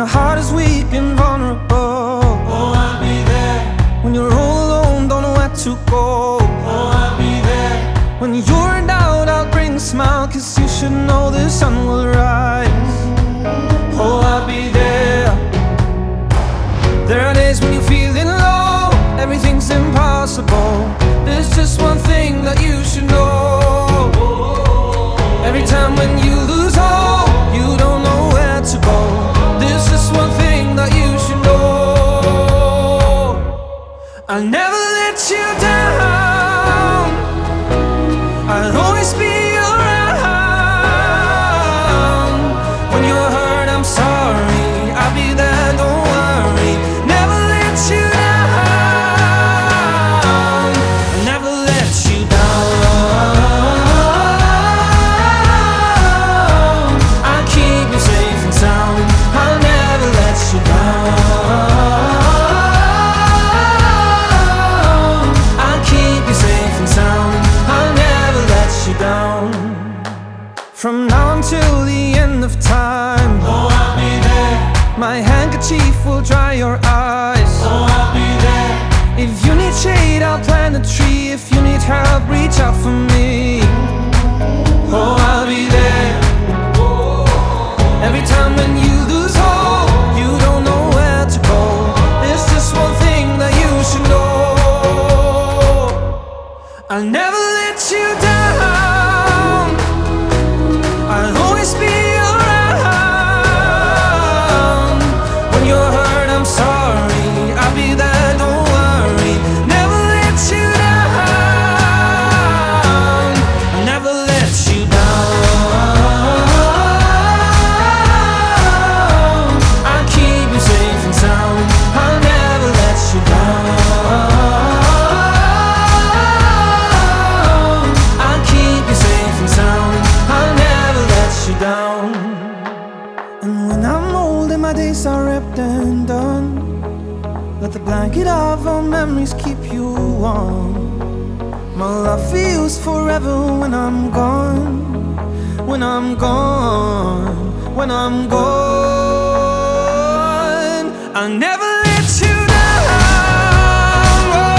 your heart is weak and vulnerable, oh, I'll be there. when you're all alone, don't know where to go, Oh, I'll be there. when you're in doubt, I'll bring a smile, 'cause you should know the sun will rise. Oh, I'll be there. There are days when you're feeling low, everything's impossible. There's just one thing that you should know. Every time when you lose hope, you don't know where to go. There's just one thing that you should know. I'll never let you down, I'll always be around. When you're hurt, I'm sorry, I'll be there, don't worry. Never let you down, I'll never let you down. I'll keep you safe and sound, I'll never let you down. I'll keep you safe and sound, I'll never let you down. From now until the end of time, Oh, I'll be there. my handkerchief will dry your eyes. Oh, I'll be there. If you need shade, I'll plant a tree. If you need help, reach out for me. Oh, I'll be there. Every time when you lose hope, you don't know where to go. There's just one thing that you should know. I'll never let you down, I'll always be around. When you're hurt, I'm sorry, I'll be there, don't worry. Never let you down, I'll never let you down. I'll keep you safe and sound, I'll never let you down. I'll keep you safe and sound, I'll never let you down. And when I'm old and my days are ripped and done, let the blanket of our memories keep you warm. My love for you's forever when I'm gone, when I'm gone, when I'm gone. I'll never let you down.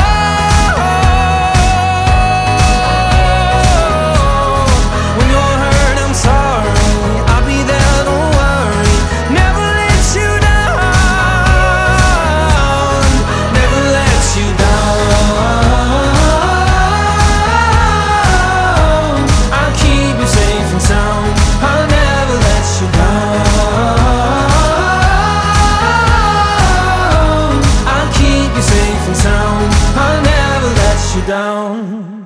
When you're hurt, I'm sorry, I'll be there, don't worry. Never let you down, never let you down. I'll keep you safe and sound, I'll never let you down. I'll keep you safe and sound, I'll never let you down.